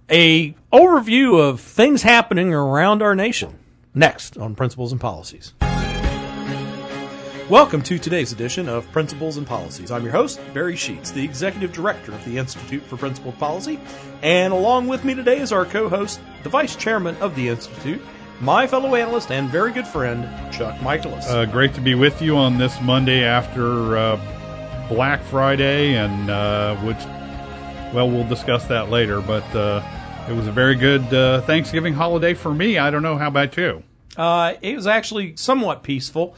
a overview of things happening around our nation. Next on Principles and Policies. Welcome to today's edition of Principles and Policies. I'm your host, Barry Sheets, the Executive Director of the Institute for Principled Policy. And along with me today is our co-host, the Vice Chairman of the Institute, my fellow analyst and very good friend, Chuck Michaelis. Great to be with you on this Monday after Black Friday, and we'll discuss that later. But it was a very good Thanksgiving holiday for me. I don't know, how about you? It was actually somewhat peaceful.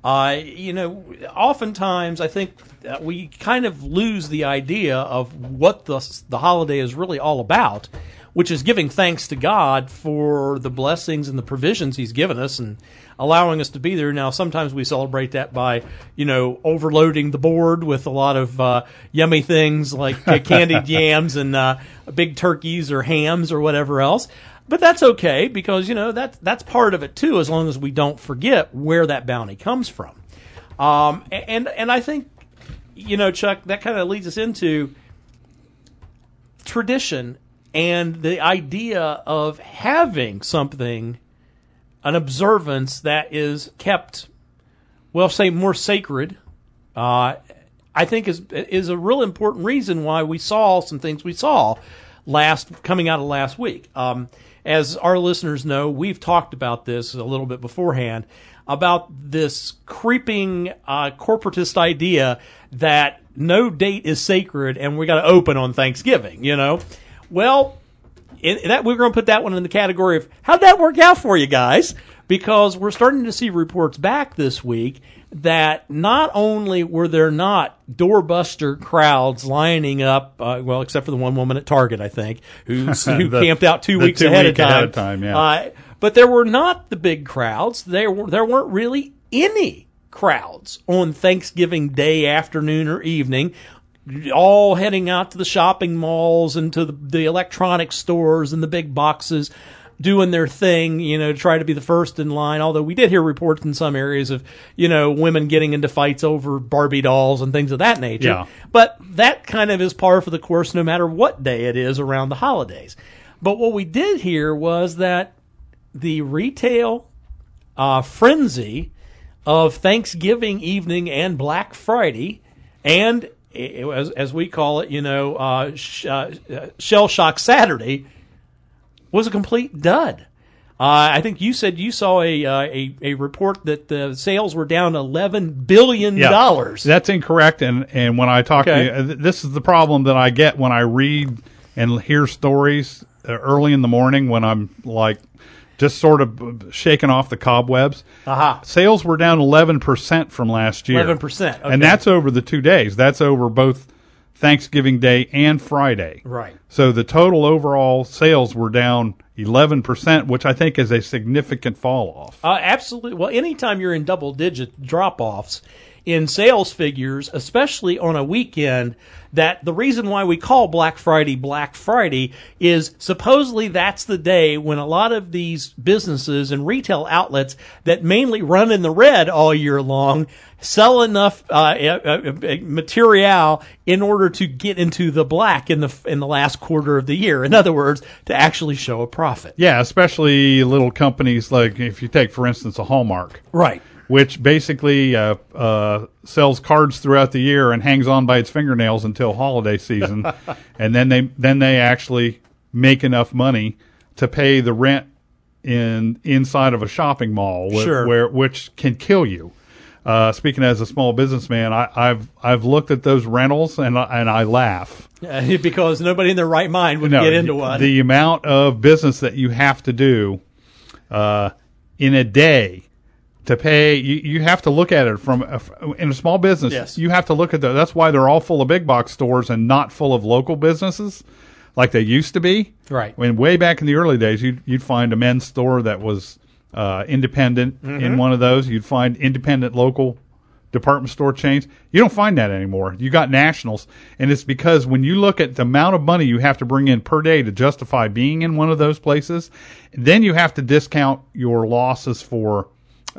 Oftentimes I think we kind of lose the idea of what the holiday is really all about, which is giving thanks to God for the blessings and the provisions He's given us and allowing us to be there. Now, sometimes we celebrate that by, overloading the board with a lot of yummy things like candied yams and big turkeys or hams or whatever else. But that's okay because, that's part of it too, as long as we don't forget where that bounty comes from. And I think, Chuck, that kind of leads us into tradition and the idea of having something, an observance that is kept, say more sacred, I think is a real important reason why we saw some things we saw coming out of last week. As our listeners know, we've talked about this a little bit beforehand, about this creeping corporatist idea that no date is sacred and we got to open on Thanksgiving, Well, we're going to put that one in the category of, how'd that work out for you guys? Because we're starting to see reports back this week that not only were there not doorbuster crowds lining up, except for the one woman at Target, I think, who camped out 2 weeks ahead of time. Yeah. But there were not the big crowds. There weren't really any crowds on Thanksgiving Day afternoon or evening, all heading out to the shopping malls and to the electronic stores and the big boxes, doing their thing, to try to be the first in line. Although we did hear reports in some areas of, women getting into fights over Barbie dolls and things of that nature. Yeah. But that kind of is par for the course no matter what day it is around the holidays. But what we did hear was that the retail frenzy of Thanksgiving evening and Black Friday, and as we call it, Shell Shock Saturday, was a complete dud. I think you said you saw a report that the sales were down $11 billion. Yeah, that's incorrect. And when I talk to you, this is the problem that I get when I read and hear stories early in the morning when I'm like just sort of shaking off the cobwebs. Aha. Sales were down 11% from last year. 11%. Okay. And that's over the 2 days. That's over both Thanksgiving Day and Friday. Right. So the total overall sales were down 11%, which I think is a significant fall off. Absolutely. Well, anytime you're in double-digit drop-offs in sales figures, especially on a weekend, that the reason why we call Black Friday is supposedly that's the day when a lot of these businesses and retail outlets that mainly run in the red all year long sell enough material in order to get into the black in the last quarter of the year. In other words, to actually show a profit. Yeah, especially little companies like, if you take, for instance, a Hallmark. Right. Which basically sells cards throughout the year and hangs on by its fingernails until holiday season, and then they actually make enough money to pay the rent inside of a shopping mall, which can kill you. Speaking as a small businessman, I've looked at those rentals and I laugh because nobody in their right mind would get into one. The amount of business that you have to do in a day. To pay, you have to look at it in a small business. Yes. You have to look at that's why they're all full of big box stores and not full of local businesses like they used to be. Right. When way back in the early days, you'd find a men's store that was independent in one of those. You'd find independent local department store chains. You don't find that anymore. You got nationals, and it's because when you look at the amount of money you have to bring in per day to justify being in one of those places, then you have to discount your losses for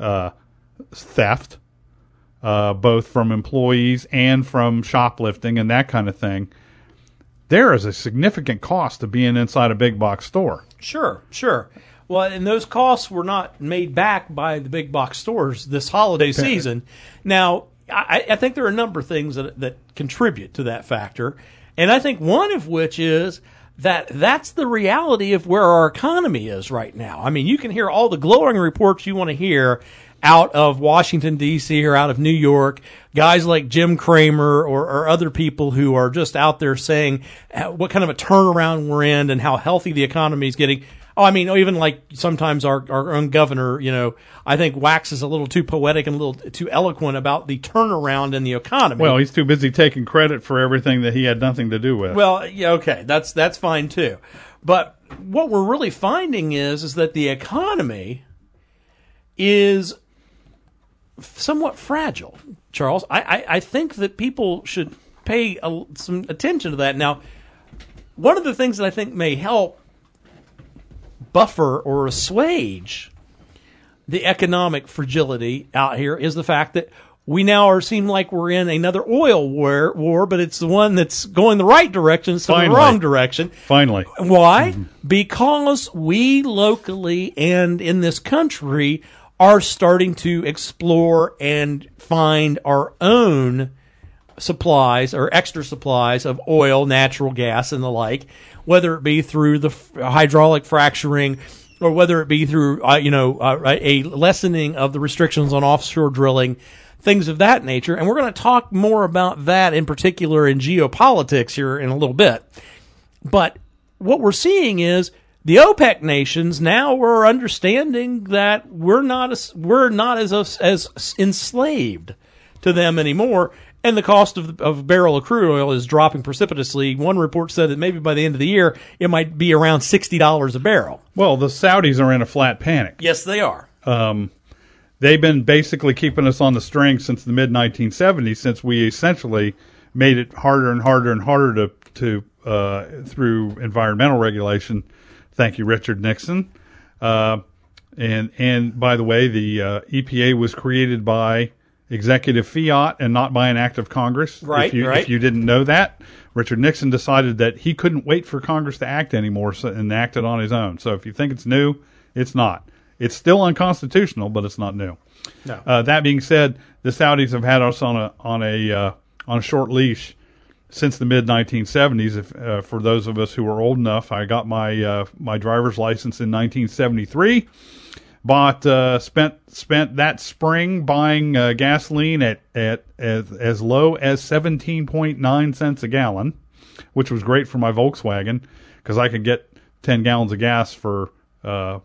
theft, both from employees and from shoplifting and that kind of thing. there is a significant cost to being inside a big box store. Sure. Well, and those costs were not made back by the big box stores this holiday season. Now, I think there are a number of things that contribute to that factor, and I think one of which is that's the reality of where our economy is right now. I mean, you can hear all the glowing reports you want to hear out of Washington, D.C. or out of New York, guys like Jim Cramer or other people who are just out there saying what kind of a turnaround we're in and how healthy the economy is getting. Oh, I mean, even like sometimes our own governor, I think waxes a little too poetic and a little too eloquent about the turnaround in the economy. Well, he's too busy taking credit for everything that he had nothing to do with. Well, yeah, okay, that's fine too. But what we're really finding is that the economy is somewhat fragile, Charles. I think that people should pay some attention to that. Now, one of the things that I think may help buffer or assuage the economic fragility out here is the fact that we now seem like we're in another oil war, but it's the one that's going the right direction instead of the wrong direction. Finally. Why? Because we locally and in this country are starting to explore and find our own supplies or extra supplies of oil, natural gas, and the like, whether it be through the hydraulic fracturing or whether it be through, a lessening of the restrictions on offshore drilling, things of that nature. And we're going to talk more about that in particular in geopolitics here in a little bit. But what we're seeing is the OPEC nations now are understanding that we're not as enslaved to them anymore, and the cost of a barrel of crude oil is dropping precipitously. One report said that maybe by the end of the year it might be around $60 a barrel. Well, the Saudis are in a flat panic. Yes, they are. They've been basically keeping us on the string since the mid-1970s, since we essentially made it harder and harder and harder to through environmental regulation. Thank you, Richard Nixon. And by the way, the EPA was created by executive fiat and not by an act of Congress. Right, If you didn't know that, Richard Nixon decided that he couldn't wait for Congress to act anymore and acted on his own. So if you think it's new, it's not. It's still unconstitutional, but it's not new. No. That being said, the Saudis have had us on a short leash since the mid-1970s. For those of us who are old enough, I got my driver's license in 1973. Spent that spring buying gasoline at as low as 17.9 cents a gallon, which was great for my Volkswagen because I could get 10 gallons of gas for about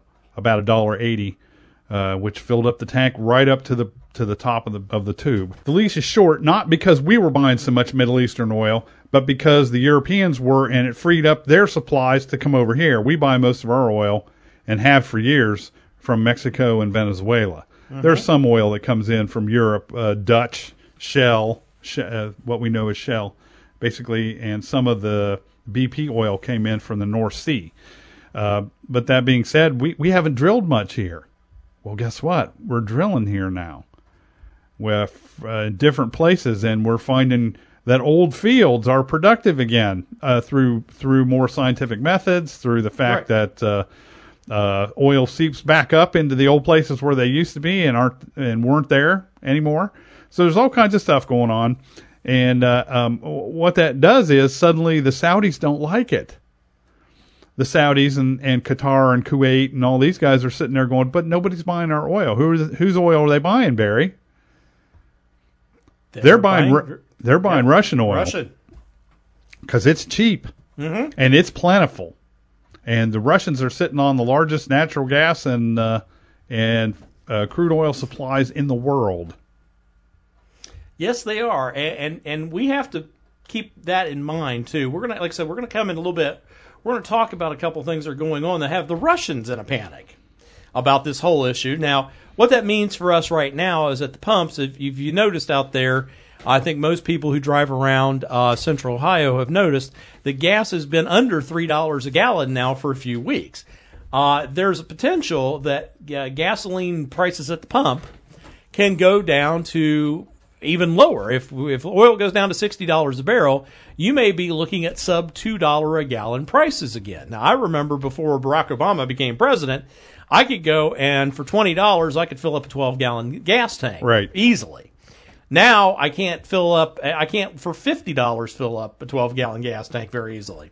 $1.80, which filled up the tank right up to the top of the tube. The leash is short not because we were buying so much Middle Eastern oil, but because the Europeans were, and it freed up their supplies to come over here. We buy most of our oil and have for years from Mexico and Venezuela. Mm-hmm. There's some oil that comes in from Europe, Dutch, Shell, what we know as Shell, basically, and some of the BP oil came in from the North Sea. But that being said, we haven't drilled much here. Well, guess what? We're drilling here now with different places, and we're finding that old fields are productive again through more scientific methods, through the fact that oil seeps back up into the old places where they used to be and weren't there anymore. So there's all kinds of stuff going on, and what that does is suddenly the Saudis don't like it. The Saudis and Qatar and Kuwait and all these guys are sitting there going, but nobody's buying our oil. Whose oil are they buying, Barry? They're buying Russian oil. Because it's cheap, and it's plentiful. And the Russians are sitting on the largest natural gas and crude oil supplies in the world. Yes, they are, and we have to keep that in mind too. We're gonna, like I said, we're gonna come in a little bit. We're going to talk about a couple of things that are going on that have the Russians in a panic about this whole issue. Now, what that means for us right now is at the pumps, if you noticed out there, I think most people who drive around Central Ohio have noticed that gas has been under $3 a gallon now for a few weeks. There's a potential that gasoline prices at the pump can go down to even lower. If oil goes down to $60 a barrel, you may be looking at sub $2 a gallon prices again. Now, I remember before Barack Obama became president, I could go and for $20 I could fill up a 12-gallon gas tank easily. Now I can't for $50 fill up a 12-gallon gas tank very easily.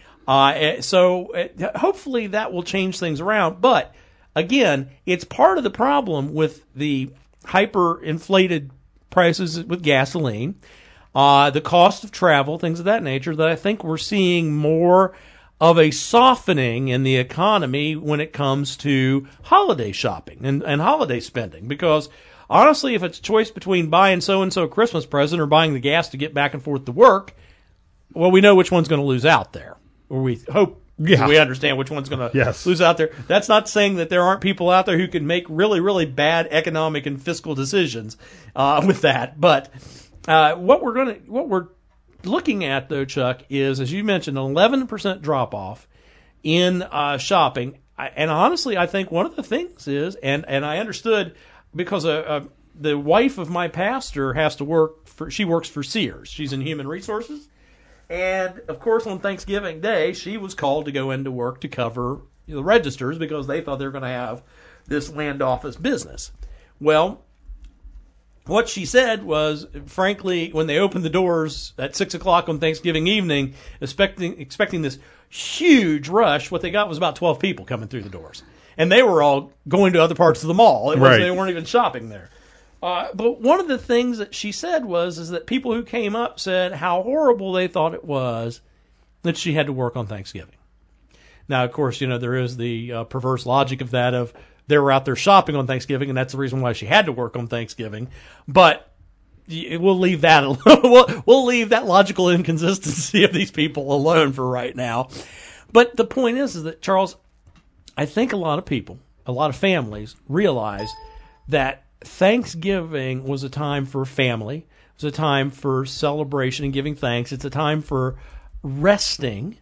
So hopefully that will change things around. But again, it's part of the problem with the hyper-inflated prices with gasoline, the cost of travel, things of that nature, that I think we're seeing more of a softening in the economy when it comes to holiday shopping and holiday spending. Because honestly, if it's a choice between buying so-and-so a Christmas present or buying the gas to get back and forth to work, well, we know which one's going to lose out there. Or we hope we understand which one's going to lose out there. That's not saying that there aren't people out there who can make really, really bad economic and fiscal decisions with that. But what we're looking at, though, Chuck, is, as you mentioned, an 11% drop-off in shopping. And honestly, I think one of the things is, and I understood, because the wife of my pastor she works for Sears. She's in human resources. And, of course, on Thanksgiving Day, she was called to go into work to cover the registers because they thought they were going to have this land office business. Well, what she said was, frankly, when they opened the doors at 6 o'clock on Thanksgiving evening, expecting this huge rush, what they got was about 12 people coming through the doors. And they were all going to other parts of the mall. They weren't even shopping there. But one of the things that she said is that people who came up said how horrible they thought it was that she had to work on Thanksgiving. Now, of course, there is the perverse logic of that, of they were out there shopping on Thanksgiving, and that's the reason why she had to work on Thanksgiving. But we'll leave that alone. We'll leave that logical inconsistency of these people alone for right now. But the point is that, Charles, I think a lot of people, a lot of families realize that Thanksgiving was a time for family. It was a time for celebration and giving thanks. It's a time for resting.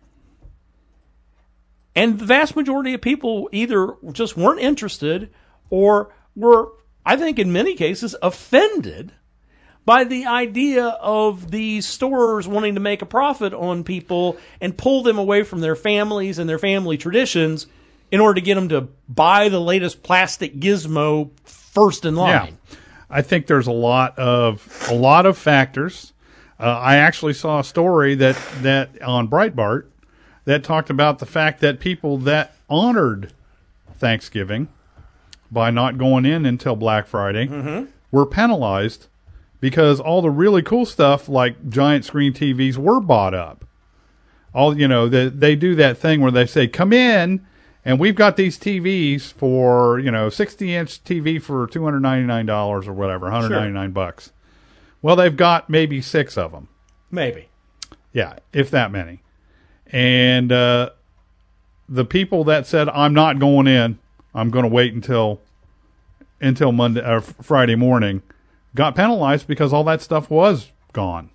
And the vast majority of people either just weren't interested or were, I think in many cases, offended by the idea of these stores wanting to make a profit on people and pull them away from their families and their family traditions in order to get them to buy the latest plastic gizmo first in line. Yeah. I think there's a lot of factors. I actually saw a story that on Breitbart that talked about the fact that people that honored Thanksgiving by not going in until Black Friday were penalized because all the really cool stuff like giant screen TVs were bought up. They do that thing where they say, come in, and we've got these TVs for, 60-inch TV for $299 or whatever, $199. Well, they've got maybe 6 of them. Maybe. Yeah, if that many. And the people that said, I'm not going in, I'm going to wait until Monday or Friday morning, got penalized because all that stuff was gone.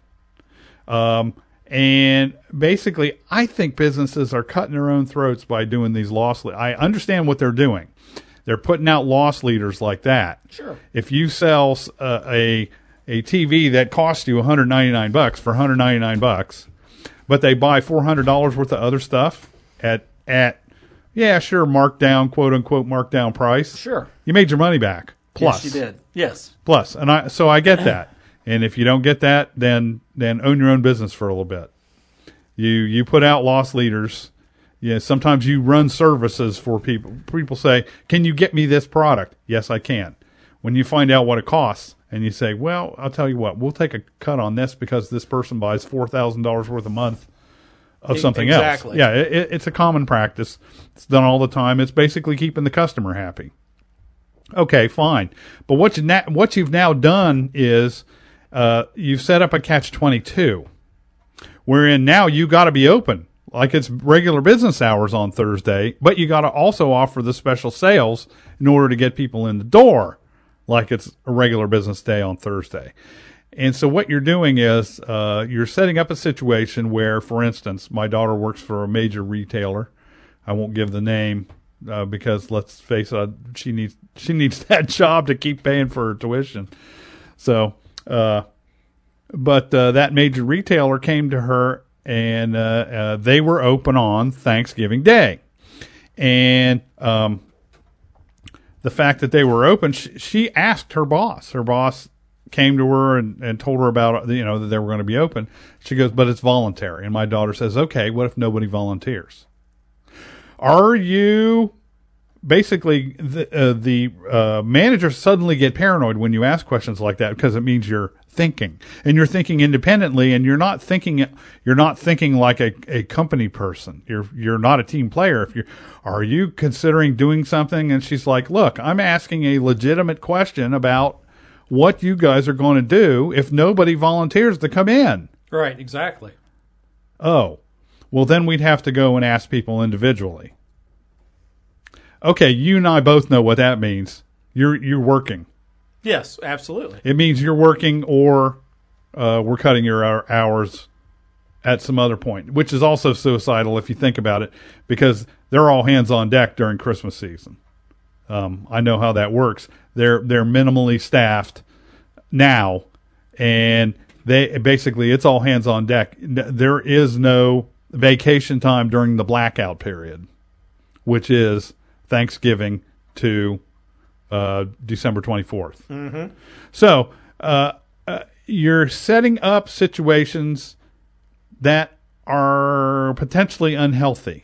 And basically, I think businesses are cutting their own throats by doing these loss. I understand what they're doing. They're putting out loss leaders like that. Sure. If you sell a TV that costs you $199 for $199, but they buy $400 worth of other stuff at markdown, quote unquote markdown price. Sure. You made your money back. Plus. Yes, you did. Yes. Plus, and I get that. And if you don't get that, then own your own business for a little bit. You put out loss leaders. Yeah, sometimes you run services for people. People say, "Can you get me this product?" Yes, I can. When you find out what it costs, and you say, "Well, I'll tell you what, we'll take a cut on this because this person buys $4,000 worth a month of something else." Yeah, it's a common practice. It's done all the time. It's basically keeping the customer happy. Okay, fine. But what you've now done is you've set up a catch-22, wherein now you got to be open like it's regular business hours on Thursday, but you got to also offer the special sales in order to get people in the door like it's a regular business day on Thursday. And so what you're doing is you're setting up a situation where, for instance, my daughter works for a major retailer. I won't give the name because let's face it, she needs that job to keep paying for her tuition. So But that major retailer came to her, and they were open on Thanksgiving Day. And the fact that they were open, she asked her boss. Her boss came to her and told her about, that they were going to be open. She goes, but it's voluntary. And my daughter says, okay, what if nobody volunteers? Are you... Basically, the managers suddenly get paranoid when you ask questions like that, because it means you're thinking, and you're thinking independently, and you're not thinking like a company person. You're not a team player. Are you considering doing something? And she's like, look, I'm asking a legitimate question about what you guys are going to do if nobody volunteers to come in. Right, exactly. Oh, well, then we'd have to go and ask people individually. Okay, you and I both know what that means. You're working. Yes, absolutely. It means you're working, or we're cutting your hours at some other point, which is also suicidal if you think about it, because they're all hands on deck during Christmas season. I know how that works. They're minimally staffed now, and it's all hands on deck. There is no vacation time during the blackout period, which is Thanksgiving to December 24th. Mm-hmm. So you're setting up situations that are potentially unhealthy,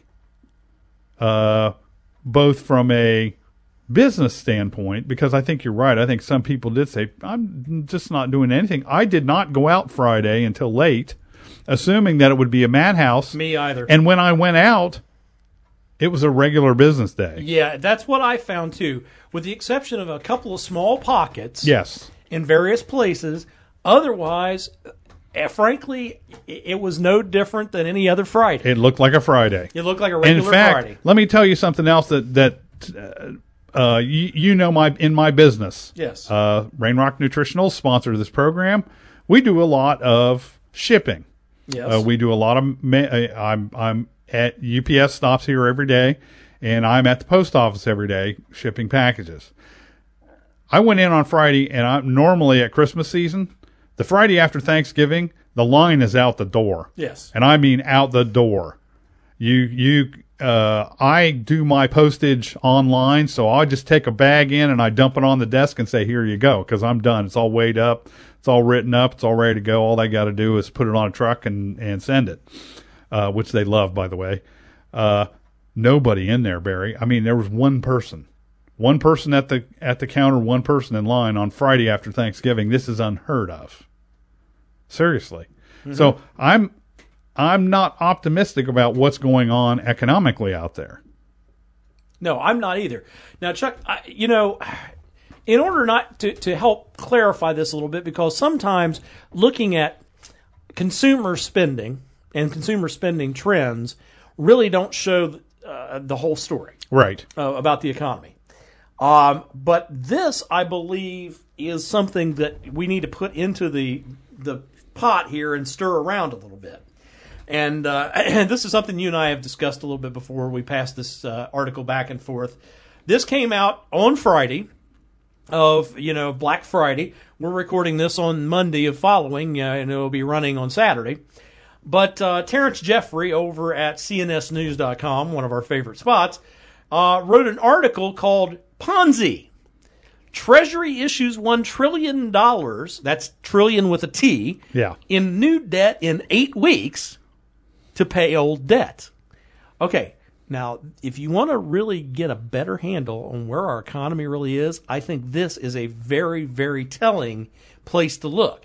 both from a business standpoint, because I think you're right. I think some people did say, I'm just not doing anything. I did not go out Friday until late, assuming that it would be a madhouse. Me either. And when I went out, it was a regular business day. Yeah, that's what I found too, with the exception of a couple of small pockets. Yes. In various places. Otherwise, frankly, it was no different than any other Friday. It looked like a Friday. It looked like a regular Friday. In fact, let me tell you something else that in my business. Yes. Rain Rock Nutritional, sponsor of this program. We do a lot of shipping. Yes. We do a lot of. I'm at UPS stops here every day, and I'm at the post office every day shipping packages. I went in on Friday, and I'm normally at Christmas season. The Friday after Thanksgiving, the line is out the door. Yes. And I mean out the door. I do my postage online, so I just take a bag in and I dump it on the desk and say, here you go, because I'm done. It's all weighed up. It's all written up. It's all ready to go. All they got to do is put it on a truck and send it. Which they love, by the way. Nobody in there, Barry. I mean, there was one person at the counter, one person in line on Friday after Thanksgiving. This is unheard of. Seriously. Mm-hmm. So I'm not optimistic about what's going on economically out there. No, I'm not either. Now, Chuck, in order not to help clarify this a little bit, because sometimes looking at consumer spending and consumer spending trends really don't show the whole story, right, about the economy. But this, I believe, is something that we need to put into the pot here and stir around a little bit. And this is something you and I have discussed a little bit before we passed this article back and forth. This came out on Friday of, Black Friday. We're recording this on Monday of following, and it'll be running on Saturday. But Terrence Jeffrey over at cnsnews.com, one of our favorite spots, wrote an article called Ponzi. Treasury issues $1 trillion, that's trillion with a T, in new debt in 8 weeks to pay old debt. Okay, now, if you want to really get a better handle on where our economy really is, I think this is a very, very telling place to look.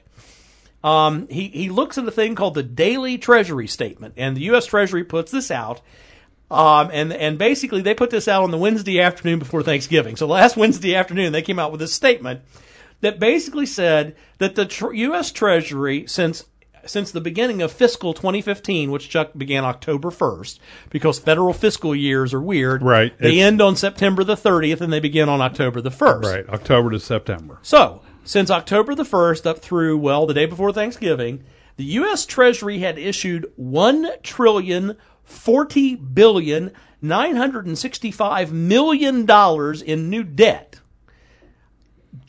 He looks at a thing called the Daily Treasury Statement, and the U.S. Treasury puts this out, and basically they put this out on the Wednesday afternoon before Thanksgiving. So last Wednesday afternoon they came out with this statement that basically said that the U.S. Treasury, since the beginning of fiscal 2015, which Chuck began October 1st, because federal fiscal years are weird. Right. They end on September the 30th and they begin on October the 1st. Right, October to September. So, since October the 1st up through, the day before Thanksgiving, the U.S. Treasury had issued $1,040,965,000,000 in new debt.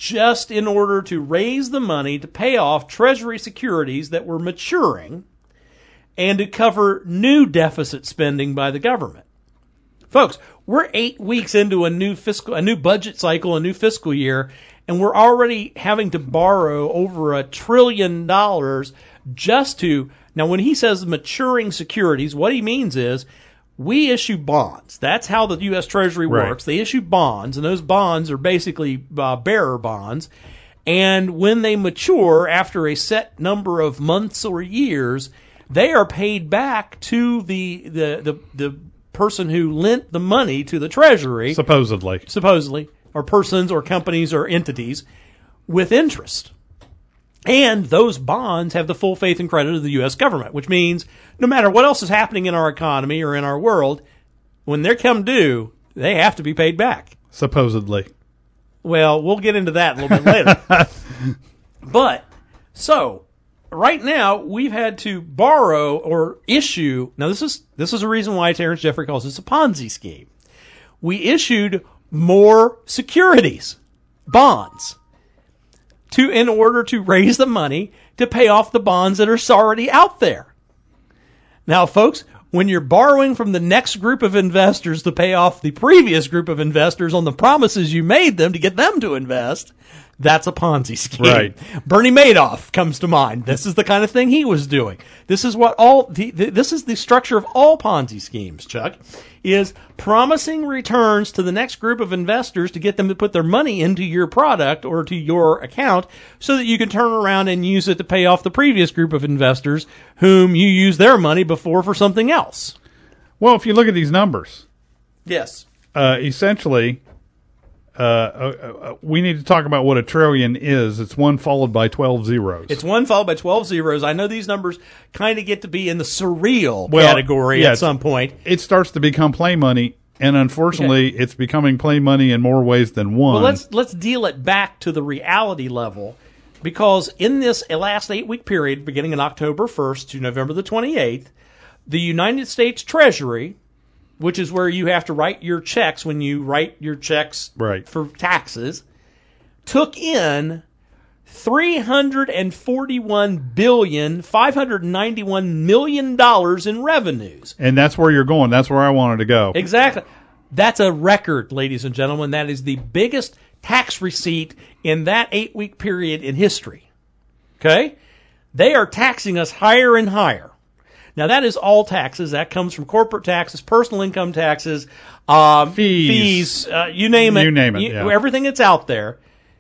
just in order to raise the money to pay off Treasury securities that were maturing and to cover new deficit spending by the government. Folks, we're 8 weeks into a new budget cycle, a new fiscal year, and we're already having to borrow over $1 trillion just to, now when he says maturing securities, what he means is we issue bonds. That's how the U.S. Treasury works. Right. They issue bonds, and those bonds are basically bearer bonds. And when they mature after a set number of months or years, they are paid back to the person who lent the money to the Treasury. Supposedly, or persons or companies or entities with interest. And those bonds have the full faith and credit of the U.S. government, which means no matter what else is happening in our economy or in our world, when they come due, they have to be paid back. Supposedly. Well, we'll get into that a little bit later. But, so, right now, we've had to borrow or issue, now this is a reason why Terrence Jeffrey calls this a Ponzi scheme. We issued more securities, bonds, in order to raise the money to pay off the bonds that are already out there. Now, folks, when you're borrowing from the next group of investors to pay off the previous group of investors on the promises you made them to get them to invest, that's a Ponzi scheme. Right. Bernie Madoff comes to mind. This is the kind of thing he was doing. This is what this is the structure of all Ponzi schemes, Chuck, is promising returns to the next group of investors to get them to put their money into your product or to your account so that you can turn around and use it to pay off the previous group of investors whom you used their money before for something else. Well, if you look at these numbers. Yes. Essentially, we need to talk about what $1 trillion is. It's 1 followed by 12 zeros. It's 1 followed by 12 zeros. I know these numbers kind of get to be in the surreal category at some point. It starts to become play money, and unfortunately, it's becoming play money in more ways than one. Well, let's deal it back to the reality level, because in this last 8-week period, beginning on October 1st to November the 28th, the United States Treasury, which is where you have to write your checks when you write your checks for taxes, took in $341,591,000,000 in revenues. And that's where you're going. That's where I wanted to go. Exactly. That's a record, ladies and gentlemen. That is the biggest tax receipt in that 8-week period in history. Okay? They are taxing us higher and higher. Now, that is all taxes. That comes from corporate taxes, personal income taxes, fees, you name it. You name it, everything that's out there.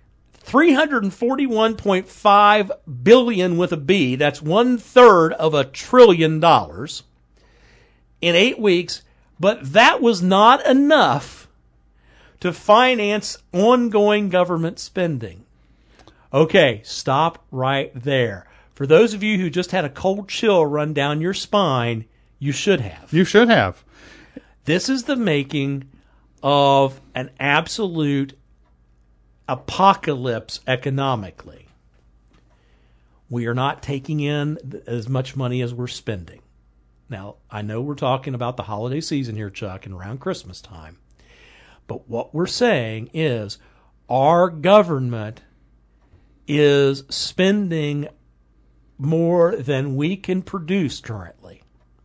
$341.5 billion with a B. That's 1/3 of $1 trillion in 8 weeks. But that was not enough to finance ongoing government spending. Okay, stop right there. For those of you who just had a cold chill run down your spine, you should have. You should have. This is the making of an absolute apocalypse economically. We are not taking in as much money as we're spending. Now, I know we're talking about the holiday season here, Chuck, and around Christmas time. But what we're saying is our government is spending more than we can produce currently.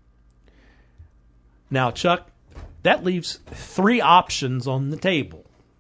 Now, Chuck, that leaves 3 options on the table.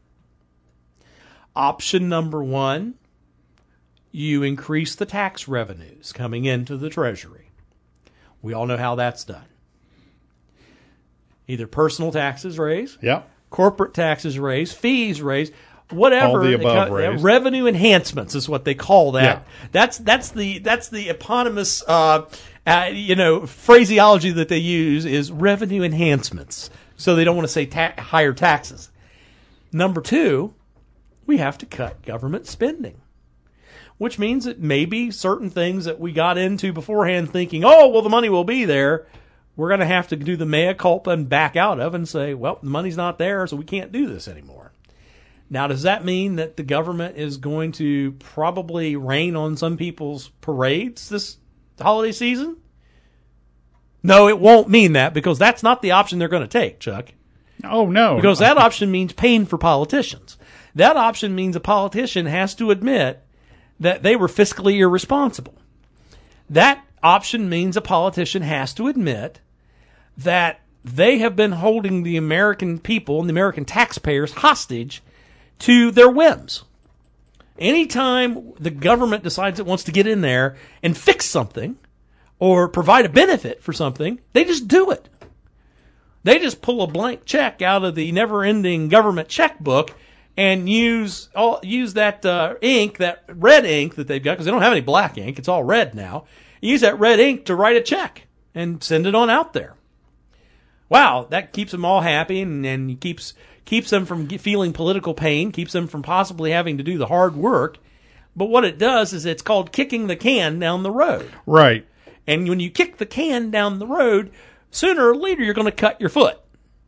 Option number 1, you increase the tax revenues coming into the Treasury. We all know how that's done. Either personal taxes raise, corporate taxes raise, fees raise, whatever. All the above raised. Revenue enhancements is what they call that. Yeah. That's the eponymous phraseology that they use is revenue enhancements. So they don't want to say higher taxes. Number 2, we have to cut government spending, which means that maybe certain things that we got into beforehand thinking, oh, well, the money will be there, we're going to have to do the mea culpa and back out of and say, well, the money's not there, so we can't do this anymore. Now, does that mean that the government is going to probably rain on some people's parades this holiday season? No, it won't mean that, because that's not the option they're going to take, Chuck. Oh, no. Because that option means pain for politicians. That option means a politician has to admit that they were fiscally irresponsible. That option means a politician has to admit that they have been holding the American people and the American taxpayers hostage to their whims. Anytime the government decides it wants to get in there and fix something or provide a benefit for something, they just do it. They just pull a blank check out of the never-ending government checkbook and use that ink, that red ink that they've got, because they don't have any black ink. It's all red now. Use that red ink to write a check and send it on out there. Wow, that keeps them all happy and keeps them from feeling political pain, keeps them from possibly having to do the hard work. But what it does is it's called kicking the can down the road. Right. And when you kick the can down the road, sooner or later you're going to cut your foot.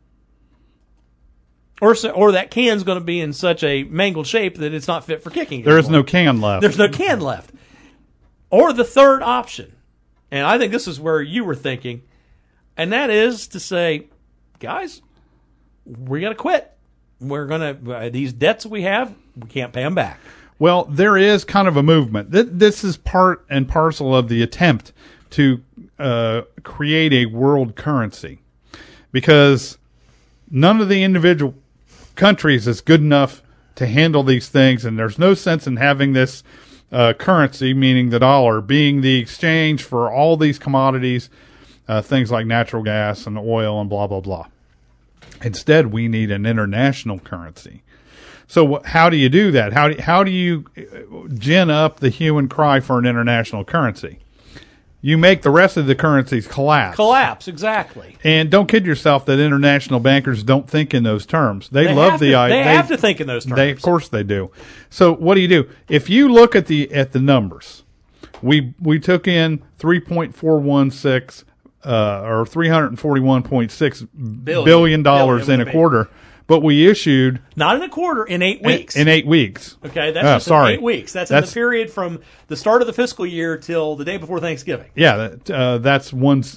Or that can's going to be in such a mangled shape that it's not fit for kicking. There is no can left. There's no can left. Or the third option, and I think this is where you were thinking, and that is to say, guys, we got to quit. We're going to, these debts we have, we can't pay them back. Well, there is kind of a movement. This is part and parcel of the attempt to create a world currency, because none of the individual countries is good enough to handle these things, and there's no sense in having this currency, meaning the dollar, being the exchange for all these commodities, things like natural gas and oil and blah, blah, blah. Instead, we need an international currency. So how do you do that? How do you gin up the hue and cry for an international currency? You make the rest of the currencies collapse. Collapse, exactly. And don't kid yourself that international bankers don't think in those terms. They love the idea. They have to think in those terms. Of course they do. So what do? If you look at the numbers, we took in 3.416 or $341.6 billion in a quarter, but we issued not in a quarter, in 8 weeks. In 8 weeks. Okay, that's just in 8 weeks. That's in the period from the start of the fiscal year till the day before Thanksgiving. Yeah, that's that's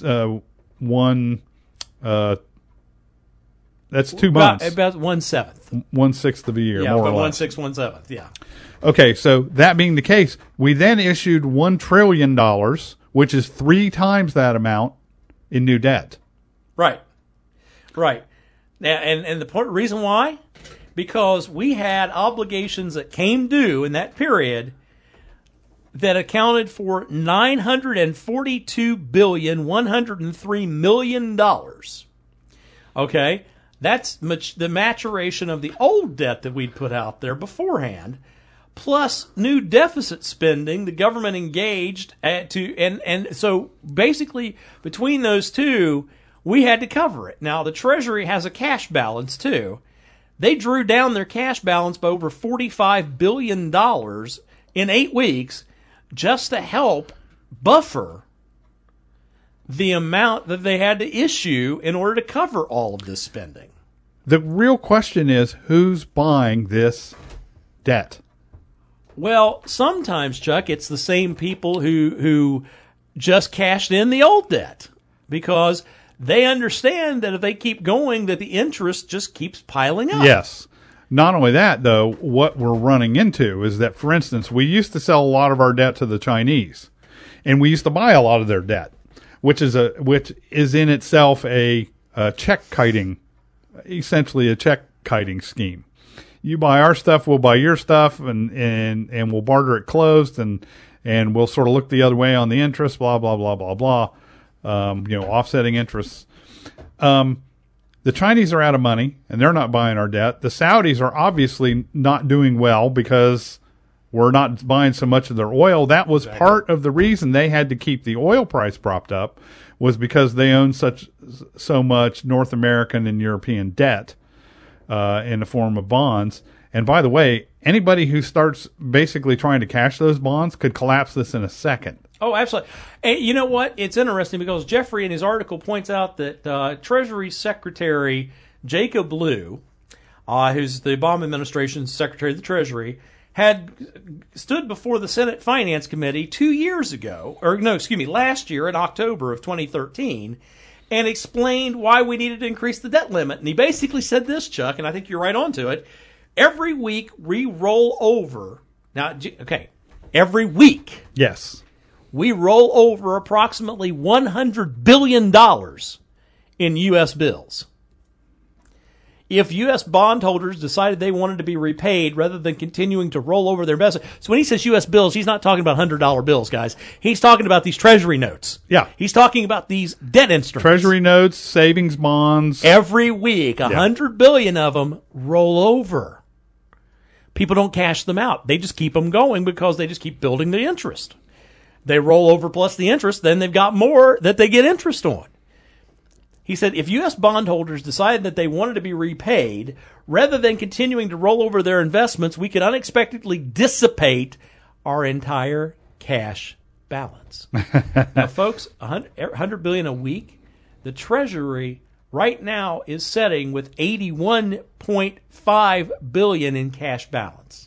2 months. About 1/7. 1/6 of a year, yeah, more or less. 1/6, 1/7. Yeah. Okay, so that being the case, we then issued $1 trillion, which is 3 times that amount in new debt. Right. Now, and the reason why? Because we had obligations that came due in that period that accounted for $942,103,000,000. Okay? That's the maturation of the old debt that we'd put out there beforehand, plus new deficit spending the government engaged and so basically between those two, we had to cover it. Now, the Treasury has a cash balance, too. They drew down their cash balance by over $45 billion in 8 weeks just to help buffer the amount that they had to issue in order to cover all of this spending. The real question is, who's buying this debt? Well, sometimes, Chuck, it's the same people who just cashed in the old debt because they understand that if they keep going, that the interest just keeps piling up. Yes. Not only that, though, what we're running into is that, for instance, we used to sell a lot of our debt to the Chinese, and we used to buy a lot of their debt, which is in itself a check kiting, essentially a check kiting scheme. You buy our stuff, we'll buy your stuff, and we'll barter it closed, and we'll sort of look the other way on the interest, blah, blah, blah, blah, blah. Offsetting interests. The Chinese are out of money, and they're not buying our debt. The Saudis are obviously not doing well because we're not buying so much of their oil. That was part of the reason they had to keep the oil price propped up, was because they own so much North American and European debt in the form of bonds. And by the way, anybody who starts basically trying to cash those bonds could collapse this in a second. Oh, absolutely. And you know what? It's interesting because Jeffrey in his article points out that Treasury Secretary Jacob Lew, who's the Obama administration's Secretary of the Treasury, had stood before the Senate Finance Committee last year in October of 2013, and explained why we needed to increase the debt limit. And he basically said this, Chuck, and I think you're right onto it. Every week we roll over. Now, okay, every week. Yes. We roll over approximately $100 billion in U.S. bills. If U.S. bondholders decided they wanted to be repaid rather than continuing to roll over their investment. So when he says U.S. bills, he's not talking about $100 bills, guys. He's talking about these treasury notes. Yeah. He's talking about these debt instruments. Treasury notes, savings bonds. Every week, $100 billion of them roll over. People don't cash them out. They just keep them going because they just keep building the interest. They roll over plus the interest, then they've got more that they get interest on. He said, if U.S. bondholders decided that they wanted to be repaid, rather than continuing to roll over their investments, we could unexpectedly dissipate our entire cash balance. Now, folks, $100 billion a week, the Treasury right now is setting with $81.5 billion in cash balance.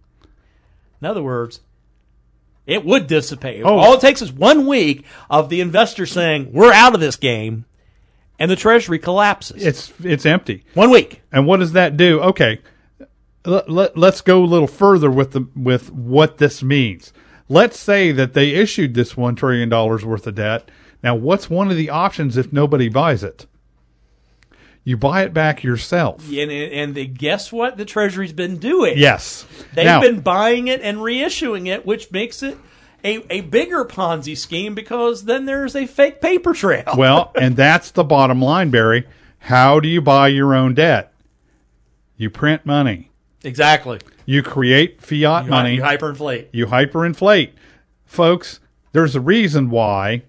In other words, it would dissipate. Oh. All it takes is 1 week of the investor saying, we're out of this game, and the Treasury collapses. It's empty. 1 week. And what does that do? Okay, let's go a little further with what this means. Let's say that they issued this $1 trillion worth of debt. Now, what's one of the options if nobody buys it? You buy it back yourself. And guess what the Treasury's been doing? Yes. They've been buying it and reissuing it, which makes it a bigger Ponzi scheme because then there's a fake paper trail. Well, and that's the bottom line, Barry. How do you buy your own debt? You print money. Exactly. You create fiat money. You hyperinflate. You hyperinflate. Folks, there's a reason why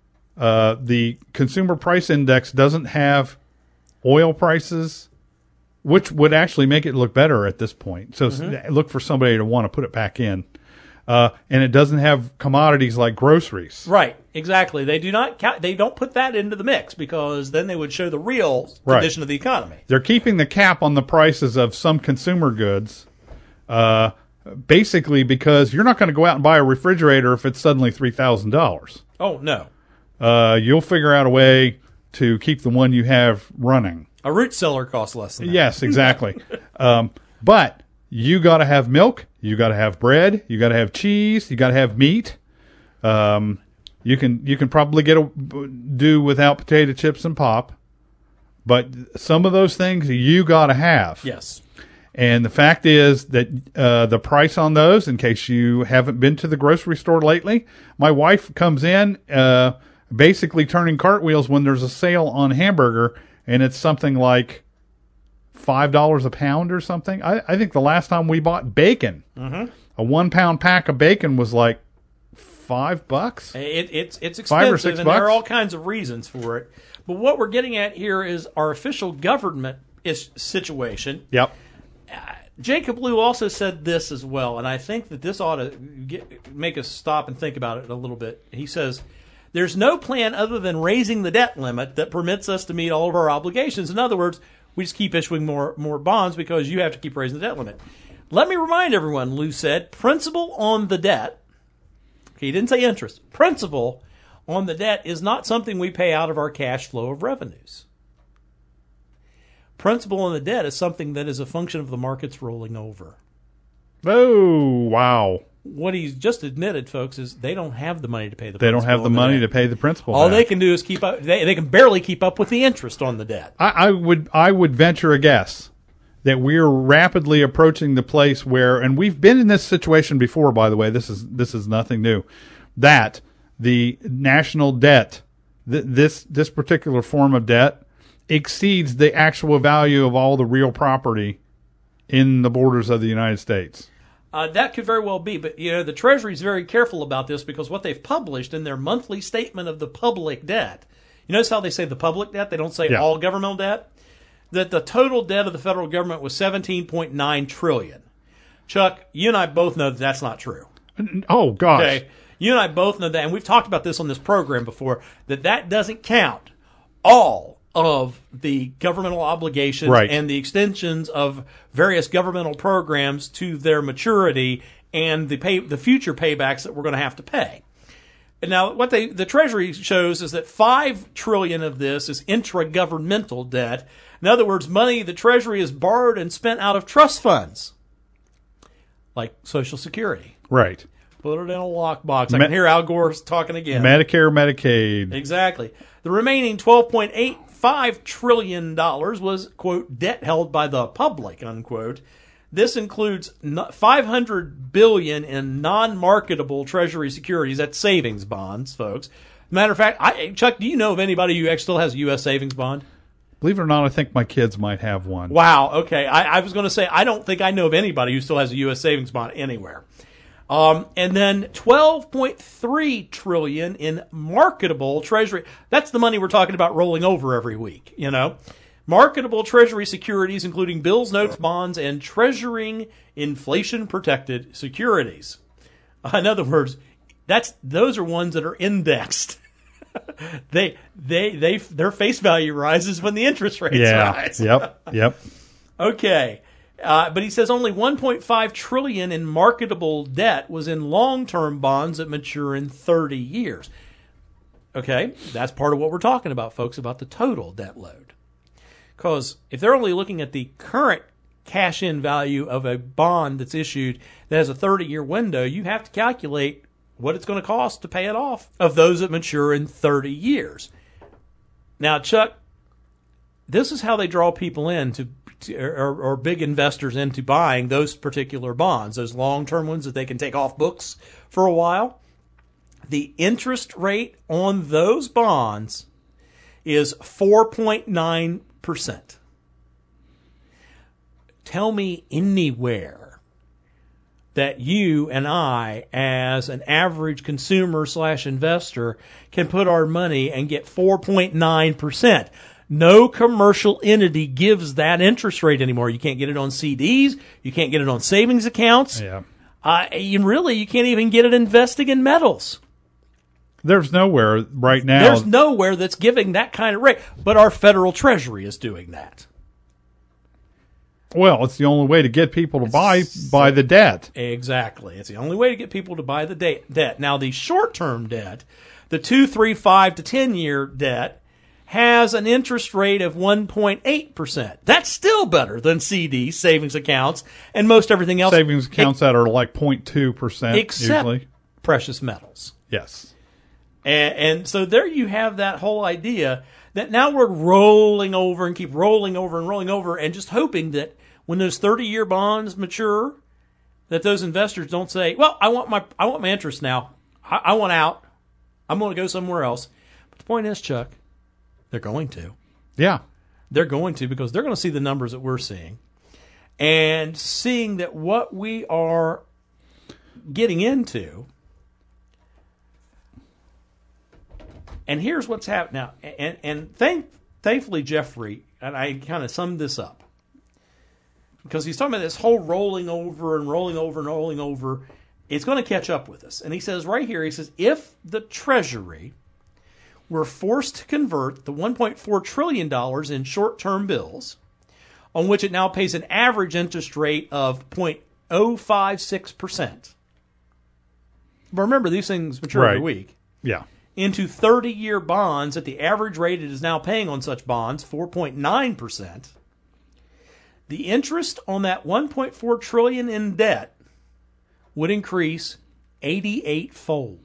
the Consumer Price Index doesn't have oil prices, which would actually make it look better at this point. So look for somebody to want to put it back in. And it doesn't have commodities like groceries. Right, exactly. They do not. They don't put that into the mix because then they would show the real condition of the economy. They're keeping the cap on the prices of some consumer goods, basically because you're not going to go out and buy a refrigerator if it's suddenly $3,000. Oh no. You'll figure out a way to keep the one you have running. A root cellar costs less than that. Yes, exactly. But you got to have milk. You got to have bread. You got to have cheese. You got to have meat. You can probably do without potato chips and pop, but some of those things you got to have. Yes. And the fact is that the price on those, in case you haven't been to the grocery store lately, my wife comes in basically turning cartwheels when there's a sale on hamburger, and it's something like $5 a pound or something. I think the last time we bought bacon, a 1 pound pack of bacon was like $5. It's expensive, $5 or $6. And there are all kinds of reasons for it. But what we're getting at here is our official government situation. Yep. Jacob Lew also said this as well, and I think that this ought to make us stop and think about it a little bit. He says, there's no plan other than raising the debt limit that permits us to meet all of our obligations. In other words, we just keep issuing more bonds because you have to keep raising the debt limit. Let me remind everyone, Lew said, principal on the debt, he didn't say interest, principal on the debt is not something we pay out of our cash flow of revenues. Principal on the debt is something that is a function of the markets rolling over. Oh, wow. What he's just admitted, folks, is they don't have the money to pay the They principal. don't have the money to pay the principal. All back. they can do is keep up. They can barely keep up with the interest on the debt. I would venture a guess that we're rapidly approaching the place where, and we've been in this situation before, by the way, this is nothing new, that the national debt, this particular form of debt, exceeds the actual value of all the real property in the borders of the United States. That could very well be, but the Treasury is very careful about this because what they've published in their monthly statement of the public debt, you notice how they say the public debt, they don't say all governmental debt, that the total debt of the federal government was $17.9 trillion. Chuck, you and I both know that that's not true. Oh, gosh. Okay? You and I both know that, and we've talked about this on this program before, that doesn't count all of the governmental obligations and the extensions of various governmental programs to their maturity and the future paybacks that we're going to have to pay. Now, what the Treasury shows is that $5 trillion of this is intragovernmental debt. In other words, money the Treasury has borrowed and spent out of trust funds, like Social Security. Right. Put it in a lockbox. I can hear Al Gore talking again. Medicare, Medicaid. Exactly. The remaining $12.85 trillion was, quote, debt held by the public, unquote. This includes $500 billion in non-marketable Treasury securities. That's savings bonds, folks. Matter of fact, Chuck, do you know of anybody who still has a U.S. savings bond? Believe it or not, I think my kids might have one. Wow. Okay. I was going to say, I don't think I know of anybody who still has a U.S. savings bond anywhere. And then $12.3 trillion in marketable Treasury. That's the money we're talking about rolling over every week, you know. Marketable Treasury securities, including bills, notes, bonds, and treasuring inflation-protected securities. In other words, those are ones that are indexed. Their face value rises when the interest rates rise. Yep. Okay. But he says only $1.5 trillion in marketable debt was in long-term bonds that mature in 30 years. Okay, that's part of what we're talking about, folks, about the total debt load. Because if they're only looking at the current cash-in value of a bond that's issued that has a 30-year window, you have to calculate what it's going to cost to pay it off of those that mature in 30 years. Now, Chuck, this is how they draw people in or big investors into buying those particular bonds, those long-term ones that they can take off books for a while. The interest rate on those bonds is 4.9%. Tell me anywhere that you and I, as an average consumer/investor, can put our money and get 4.9%. No commercial entity gives that interest rate anymore. You can't get it on CDs. You can't get it on savings accounts. Yeah. You can't even get it investing in metals. There's nowhere right now. There's nowhere that's giving that kind of rate. But our federal treasury is doing that. Well, it's the only way to get people to buy the debt. Exactly. It's the only way to get people to buy the debt. Now, the short-term debt, the 2, 3, 5 to 10-year debt, has an interest rate of 1.8%. That's still better than CDs, savings accounts, and most everything else. Savings accounts that are like 0.2% except usually. Precious metals. Yes. And so there you have that whole idea that now we're rolling over and keep rolling over and rolling over and just hoping that when those 30-year bonds mature, that those investors don't say, well, I want my interest now. I want out. I'm going to go somewhere else. But the point is, Chuck, they're going to. Yeah. They're going to, because they're going to see the numbers that we're seeing. And seeing that what we are getting into. And here's what's happening now. And thankfully, Jeffrey, and I kind of summed this up, because he's talking about this whole rolling over and rolling over and rolling over. It's going to catch up with us. And he says right here, he says, if the Treasury were forced to convert the $1.4 trillion in short-term bills, on which it now pays an average interest rate of 0.056%. But remember, these things mature every week. Yeah. Into 30-year bonds at the average rate it is now paying on such bonds, 4.9%. The interest on that $1.4 trillion in debt would increase 88-fold.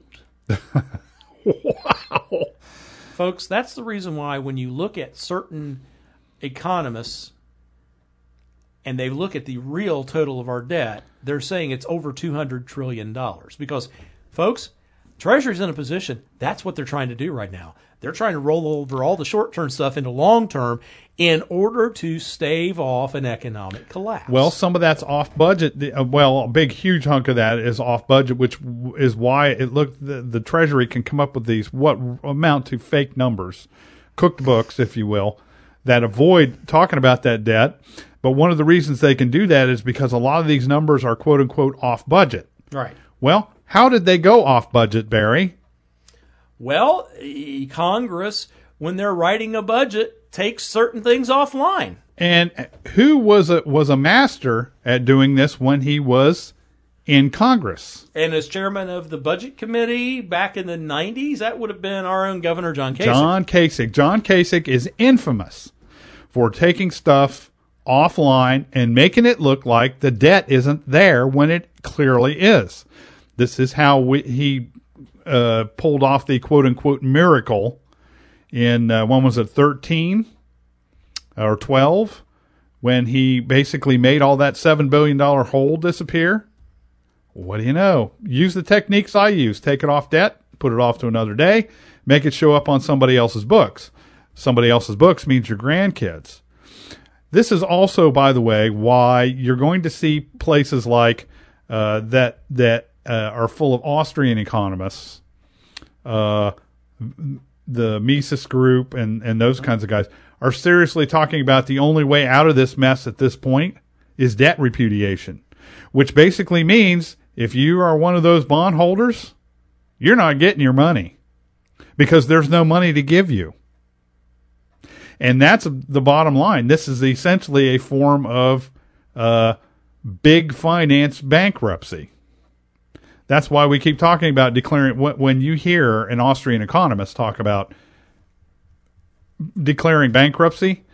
Wow. Folks, that's the reason why when you look at certain economists and they look at the real total of our debt, they're saying it's over $200 trillion. Because, folks, Treasury's in a position, that's what they're trying to do right now. They're trying to roll over all the short-term stuff into long-term in order to stave off an economic collapse. Well, some of that's off budget. A big, huge hunk of that is off budget, which is why the Treasury can come up with these what amount to fake numbers, cooked books, if you will, that avoid talking about that debt. But one of the reasons they can do that is because a lot of these numbers are quote-unquote off budget. Right. Well, how did they go off budget, Barry? Well, Congress, when they're writing a budget, takes certain things offline. And who was a master at doing this when he was in Congress. And as chairman of the budget committee back in the 90s, that would have been our own Governor John Kasich. John Kasich is infamous for taking stuff offline and making it look like the debt isn't there when it clearly is. This is how he pulled off the quote-unquote miracle in, when was it, 13 or 12, when he basically made all that $7 billion hole disappear. What do you know? Use the techniques I use. Take it off debt, put it off to another day, make it show up on somebody else's books. Somebody else's books means your grandkids. This is also, by the way, why you're going to see places like that are full of Austrian economists, the Mises Group and those kinds of guys, are seriously talking about the only way out of this mess at this point is debt repudiation, which basically means if you are one of those bondholders, you're not getting your money because there's no money to give you. And that's the bottom line. This is essentially a form of big finance bankruptcy. That's why we keep talking about declaring. When you hear an Austrian economist talk about declaring bankruptcy,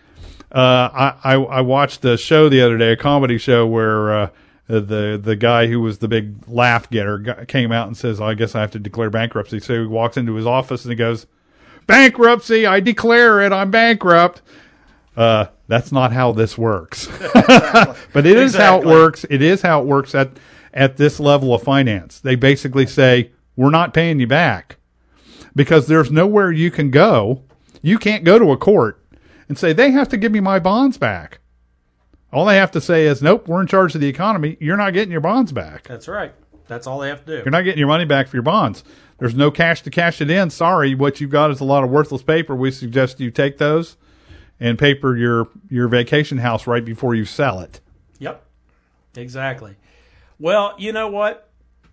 I watched a show the other day, a comedy show where the guy who was the big laugh getter came out and says, I guess I have to declare bankruptcy. So he walks into his office and he goes, bankruptcy, I declare it, I'm bankrupt. That's not how this works. But it is how it works. It is how it works at this level of finance. They basically say, we're not paying you back because there's nowhere you can go. You can't go to a court and say, they have to give me my bonds back. All they have to say is, nope, we're in charge of the economy. You're not getting your bonds back. That's right. That's all they have to do. You're not getting your money back for your bonds. There's no cash to cash it in. Sorry, what you've got is a lot of worthless paper. We suggest you take those and paper your vacation house right before you sell it. Yep, exactly. Well, you know what?